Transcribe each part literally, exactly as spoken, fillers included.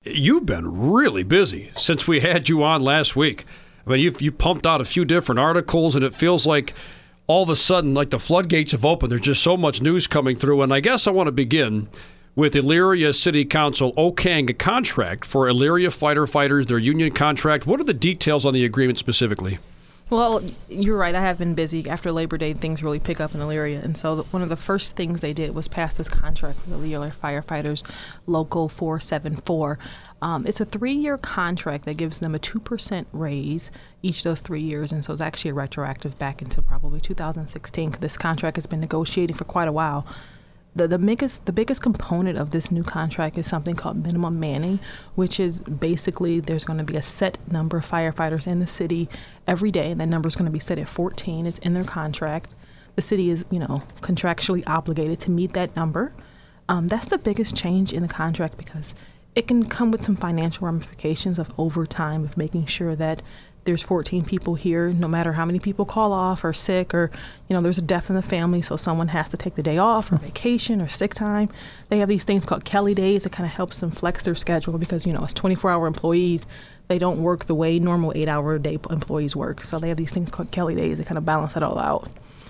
you've been really busy since we had you on last week. I mean, you've you pumped out a few different articles, and it feels like all of a sudden, like the floodgates have opened. There's just so much news coming through, and I guess I want to begin with Elyria City Council okaying a contract for Elyria fighter fighters, their union contract. What are the details on the agreement specifically? Well, you're right. I have been busy. After Labor Day, things really pick up in Elyria. And so the, one of the first things they did was pass this contract with Elyria Firefighters Local four seven four. Um, it's a three-year contract that gives them a two percent raise each of those three years. And so it's actually a retroactive back into probably two thousand sixteen. This contract has been negotiating for quite a while. The, the biggest the biggest component of this new contract is something called minimum manning, which is basically there's going to be a set number of firefighters in the city every day, and that number is going to be set at fourteen. It's in their contract. The city is, you know, contractually obligated to meet that number. Um, that's the biggest change in the contract because it can come with some financial ramifications of overtime, of making sure that there's fourteen people here, no matter how many people call off or sick or, you know, there's a death in the family, so someone has to take the day off or vacation or sick time. They have these things called Kelly days that kind of helps them flex their schedule because, you know, as twenty-four hour employees, they don't work the way normal eight hour a day employees work. So they have these things called Kelly days that kind of balance it all out.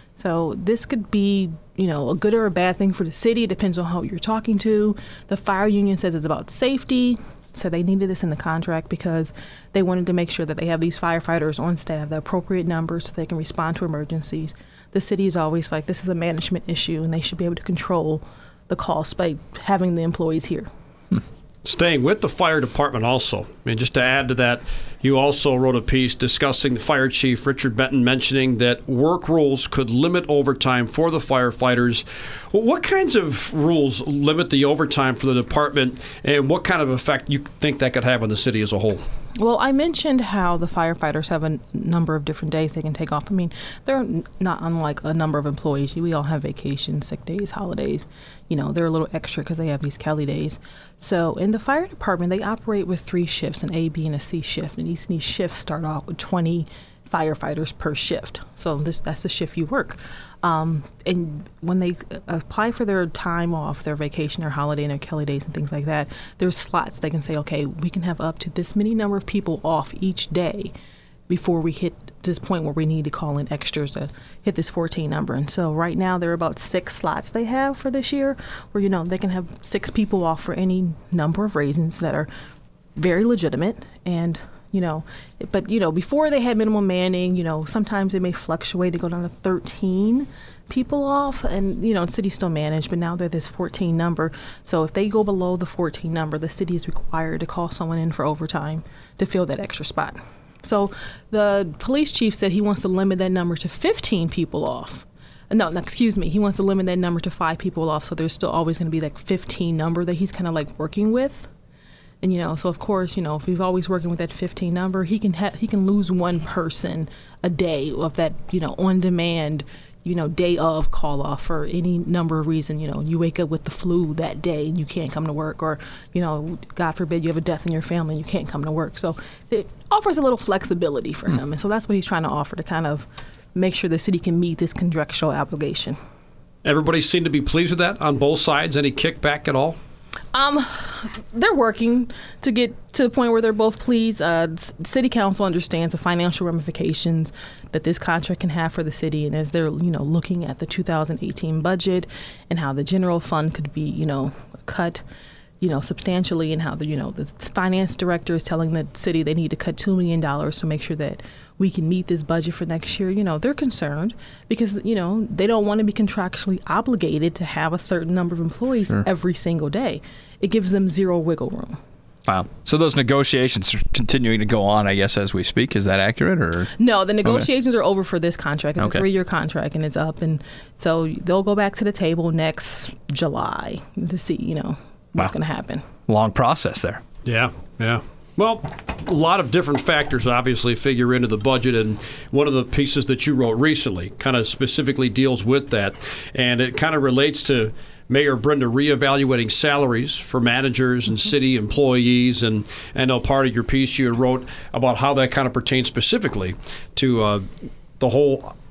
So this could be, you know, a good or a bad thing for the city. It depends on who you're talking to. The fire union says it's about safety. So they needed this in the contract because they wanted to make sure that they have these firefighters on staff, the appropriate numbers so they can respond to emergencies. The city is always like, this is a management issue, and they should be able to control the cost by having the employees here. Hmm. Staying with the fire department also, I mean, just to add to that, you also wrote a piece discussing the fire chief, Richard Benton, mentioning that work rules could limit overtime for the firefighters. Well, what kinds of rules limit the overtime for the department, and what kind of effect you think that could have on the city as a whole? Well, I mentioned how the firefighters have a number of different days they can take off. I mean, they're not unlike a number of employees. We all have vacations, sick days, holidays. You know, they're a little extra because they have these Kelly days. So in the fire department, they operate with three shifts, an A, B, and a C shift. And these, these shifts start off with twenty firefighters per shift. So this that's the shift you work. Um, and when they apply for their time off, their vacation, their holiday, and their Kelly days and things like that, there's slots. They can say, okay, we can have up to this many number of people off each day before we hit this point where we need to call in extras to hit this fourteen number. And so right now there are about six slots they have for this year where, you know, they can have six people off for any number of reasons that are very legitimate. And You know, but, you know, before they had minimum manning, you know, sometimes they may fluctuate to go down to thirteen people off and, you know, the city's still managed, but now they're this fourteen number. So if they go below the fourteen number, the city is required to call someone in for overtime to fill that extra spot. So the police chief said he wants to limit that number to fifteen people off. No, no, excuse me. He wants to limit that number to five people off. So there's still always going to be that fifteen number that he's kind of like working with. And, you know, so of course, you know, if he's always working with that fifteen number, he can ha- he can lose one person a day of that, you know, on demand, you know, day of call off for any number of reason. You know, you wake up with the flu that day and you can't come to work, or, you know, God forbid you have a death in your family and you can't come to work. So it offers a little flexibility for mm. him. And so that's what he's trying to offer to kind of make sure the city can meet this contractual obligation. Everybody seemed to be pleased with that on both sides. Any kickback at all? Um, they're working to get to the point where they're both pleased. Uh, city council understands the financial ramifications that this contract can have for the city, and as they're, you know, looking at the two thousand eighteen budget and how the general fund could be, you know, cut, you know, substantially, and how the, you know, the finance director is telling the city they need to cut two million dollars to make sure that we can meet this budget for next year. You know, they're concerned because, you know, they don't want to be contractually obligated to have a certain number of employees sure. every single day. It gives them zero wiggle room. Wow. So those negotiations are continuing to go on, I guess, as we speak. Is that accurate? Or No, the negotiations okay. are over for this contract. It's okay. a three-year contract, and it's up. And so they'll go back to the table next July to see, you know, what's wow. going to happen. Long process there. Yeah, yeah. Well, a lot of different factors obviously figure into the budget, and one of the pieces that you wrote recently kind of specifically deals with that, and it kind of relates to Mayor Brenda reevaluating salaries for managers and city employees, and I know part of your piece you wrote about how that kind of pertains specifically to uh, the whole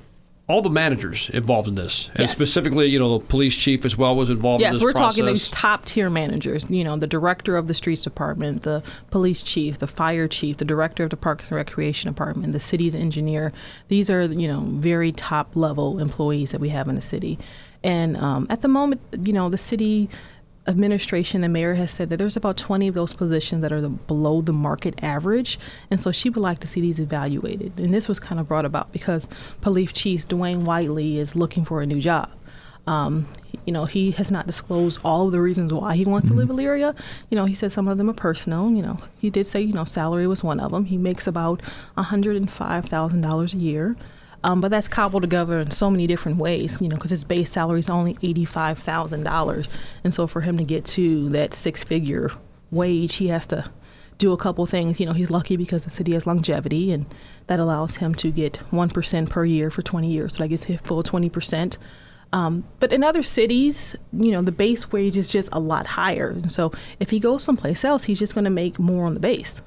all the managers involved in this, and Yes. specifically, you know, the police chief as well was involved in Yes, this we're process. talking these top tier managers. You know, the director of the streets department, the police chief, the fire chief, the director of the Parks and Recreation department, the city's engineer. These are, you know, very top level employees that we have in the city. And um, at the moment, you know, the city administration, the mayor has said that there's about twenty of those positions that are the, below the market average, and so she would like to see these evaluated. And this was kind of brought about because Police Chief Dwayne Whiteley is looking for a new job. Um, you know, he has not disclosed all of the reasons why he wants to leave Elyria. You know, he said some of them are personal. You know, he did say, you know, salary was one of them. He makes about one hundred five thousand dollars a year. Um, but that's cobbled together in so many different ways, you know, because his base salary is only eighty-five thousand dollars. And so for him to get to that six-figure wage, he has to do a couple things. You know, he's lucky because the city has longevity, and that allows him to get one percent per year for twenty years. So that gets his full twenty percent. Um, but in other cities, you know, the base wage is just a lot higher. And so if he goes someplace else, he's just going to make more on the base.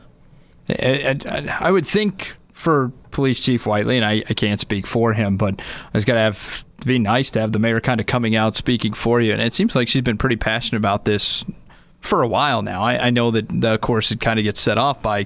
I, I, I would think for Police Chief Whiteley, and I, I can't speak for him, but it's got to have to be nice to have the mayor kind of coming out speaking for you. And it seems like she's been pretty passionate about this for a while now. I, I know that, the, of course, it kind of gets set off by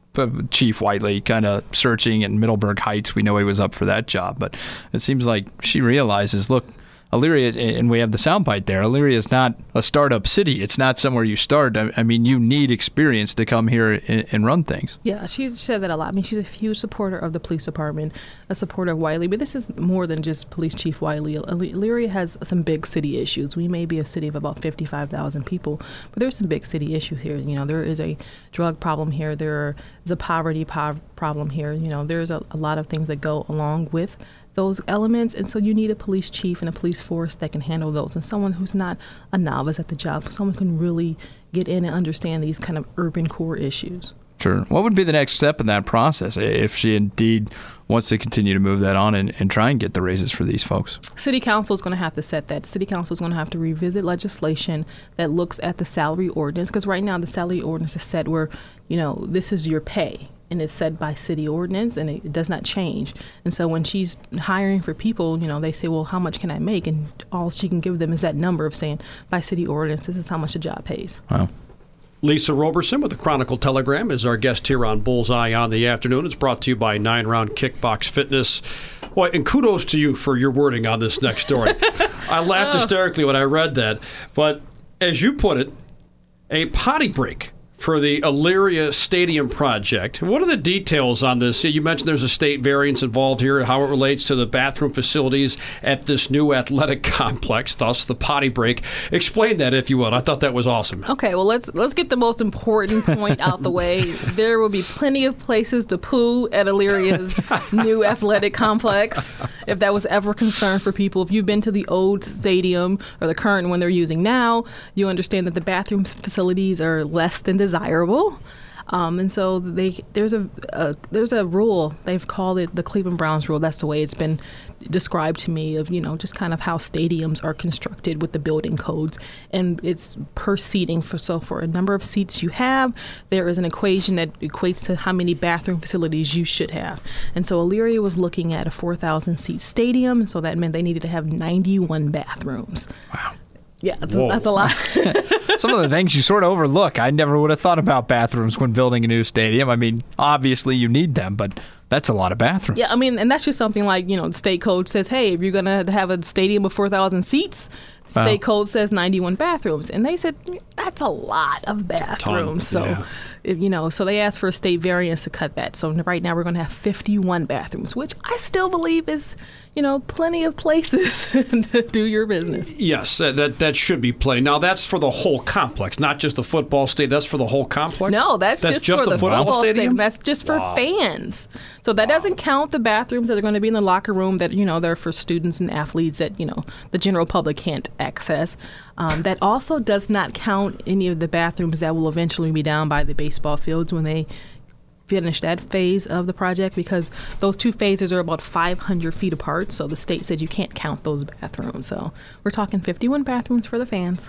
Chief Whiteley kind of searching in Middleburg Heights. We know he was up for that job, but it seems like she realizes, look, Elyria, and we have the soundbite there, Elyria is not a startup city. It's not somewhere you start. I, I mean, you need experience to come here and, and run things. Yeah, she's said that a lot. I mean, she's a huge supporter of the police department, a supporter of Whiteley, but this is more than just Police Chief Whiteley. Elyria has some big city issues. We may be a city of about fifty-five thousand people, but there's some big city issues here. You know, there is a drug problem here. There is a poverty po- problem here. You know, there's a, a lot of things that go along with those elements, and so you need a police chief and a police force that can handle those, and someone who's not a novice at the job, someone who can really get in and understand these kind of urban core issues. Sure. What would be the next step in that process if she indeed wants to continue to move that on and, and try and get the raises for these folks? City Council is going to have to set that. City Council is going to have to revisit legislation that looks at the salary ordinance, because right now the salary ordinance is set where, you know, this is your pay, and it's set by city ordinance, and it does not change. And so when she's hiring for people, you know, they say, well, how much can I make? And all she can give them is that number of saying, by city ordinance, this is how much a job pays. Wow. Lisa Roberson with the Chronicle Telegram is our guest here on Bullseye on the Afternoon. It's brought to you by Nine Round Kickbox Fitness. Boy, and kudos to you for your wording on this next story. I laughed Oh. hysterically when I read that. But as you put it, a potty break for the Elyria Stadium project. What are the details on this? You mentioned there's a state variance involved here, how it relates to the bathroom facilities at this new athletic complex, thus the potty break. Explain that, if you would. I thought that was awesome. Okay, well, let's let's get the most important point out the way. There will be plenty of places to poo at Illyria's new athletic complex, if that was ever a concern for people. If you've been to the old stadium or the current one they're using now, you understand that the bathroom facilities are less than desirable. Um, and so they there's a, a there's a rule, they've called it the Cleveland Browns rule. That's the way it's been described to me, of, you know, just kind of how stadiums are constructed with the building codes, and it's per seating. For so for a number of seats you have, there is an equation that equates to how many bathroom facilities you should have. And so Elyria was looking at a four thousand seat stadium, and so that meant they needed to have ninety-one bathrooms. Wow. Yeah, that's, that's a lot. Some of the things you sort of overlook. I never would have thought about bathrooms when building a new stadium. I mean, obviously you need them, but that's a lot of bathrooms. Yeah, I mean, and that's just something like, you know, the state code says, hey, if you're going to have a stadium of four thousand seats, state Wow. code says ninety-one bathrooms. And they said, that's a lot of bathrooms. So, yeah. if, you know, so they asked for a state variance to cut that. So right now we're going to have fifty-one bathrooms, which I still believe is, you know, plenty of places to do your business. Yes, that, that that should be plenty. Now, that's for the whole complex, not just the football stadium. That's for the whole complex? No, that's, just, for the football stadium. That's just for Wow. fans. So that doesn't count the bathrooms that are going to be in the locker room that, you know, they're for students and athletes that, you know, the general public can't access. Um, that also does not count any of the bathrooms that will eventually be down by the baseball fields when they finish that phase of the project, because those two phases are about five hundred feet apart. So the state said you can't count those bathrooms. So we're talking fifty-one bathrooms for the fans.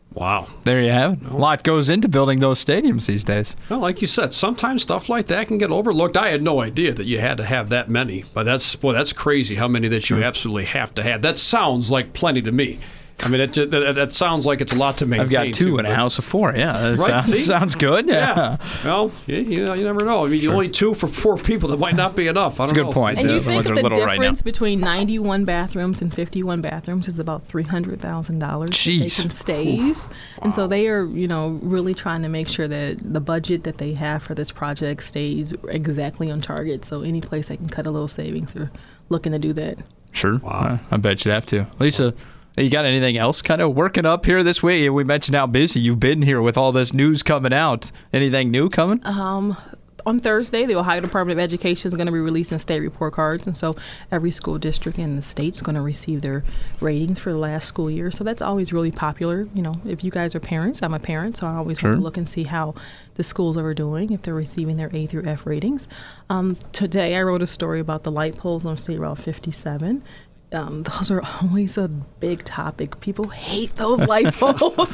Wow. There you have it. A lot goes into building those stadiums these days. Well, like you said, sometimes stuff like that can get overlooked. I had no idea that you had to have that many, but that's boy, that's crazy how many that you Sure. absolutely have to have. That sounds like plenty to me. I mean, it, that, that sounds like it's a lot to maintain. I've got two too, in a but- house of four. Yeah, that Right, sounds, see? sounds good. Yeah. Yeah. Well, you, you, know, you never know. I mean, you only two for four people. That might not be enough. I don't That's a good know. point. And The- you the think ones are the little right now. difference between ninety-one bathrooms and fifty-one bathrooms is about three hundred thousand dollars that they Jeez. can save. And so they are, you know, really trying to make sure that the budget that they have for this project stays exactly on target. So any place they can cut a little savings, they're looking to do that. Sure. Wow. I, I bet you'd have to. Lisa, you got anything else kind of working up here this week? We mentioned how busy you've been here with all this news coming out. Anything new coming? Um, on Thursday, the Ohio Department of Education is going to be releasing state report cards, and so every school district in the state is going to receive their ratings for the last school year. So that's always really popular. You know, if you guys are parents, I'm a parent, so I always Sure. want to look and see how the schools are doing, if they're receiving their A through F ratings. Um, today, I wrote a story about the light poles on State Route fifty-seven. Um, those are always a big topic. People hate those light poles.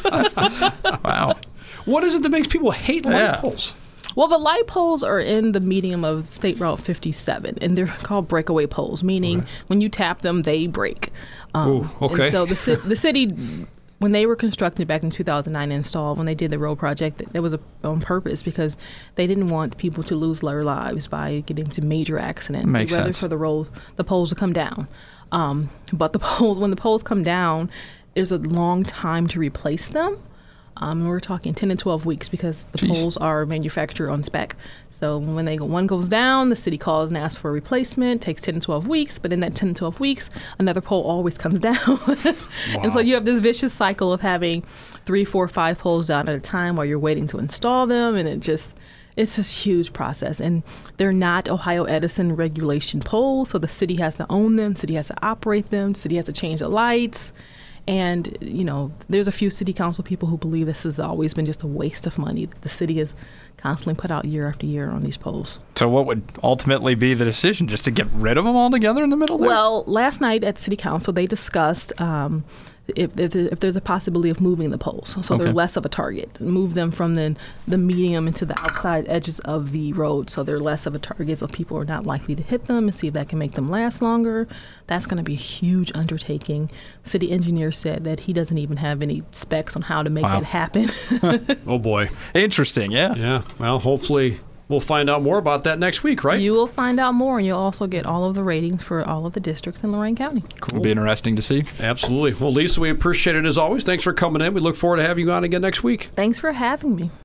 Wow. What is it that makes people hate light Yeah. poles? Well, the light poles are in the medium of State Route fifty-seven, and they're called breakaway poles, meaning Okay. when you tap them, they break. Um, Ooh, okay. And so the, ci- the city, when they were constructed back in two thousand nine and installed, when they did the road project, that was a, on purpose because they didn't want people to lose their lives by getting into major accidents. Makes They'd rather sense. for the, road, the poles to come down. Um, but the poles, when the poles come down, there's a long time to replace them. Um, and we're talking ten to twelve weeks because the Jeez. poles are manufactured on spec. So when they go, one goes down, the city calls and asks for a replacement. Takes ten to twelve weeks, but in that ten to twelve weeks, another pole always comes down. And so you have this vicious cycle of having three, four, five poles down at a time while you're waiting to install them, and it just it's this huge process. And they're not Ohio Edison regulation poles, so the city has to own them, city has to operate them, the city has to change the lights. And, you know, there's a few city council people who believe this has always been just a waste of money that the city has constantly put out year after year on these poles. So what would ultimately be the decision? Just to get rid of them altogether in the middle there? Well, last night at city council, they discussed um, if, if, there- if there's a possibility of moving the poles, so Okay. they're less of a target. Move them from the, the medium into the outside edges of the road, so they're less of a target, so people are not likely to hit them, and see if that can make them last longer. That's going to be a huge undertaking. City engineer said that he doesn't even have any specs on how to make Wow. that happen. Oh, boy. Interesting, yeah. Yeah. Well, hopefully we'll find out more about that next week, right? You will find out more, and you'll also get all of the ratings for all of the districts in Lorain County. It'll be interesting to see. Absolutely. Well, Lisa, we appreciate it as always. Thanks for coming in. We look forward to having you on again next week. Thanks for having me.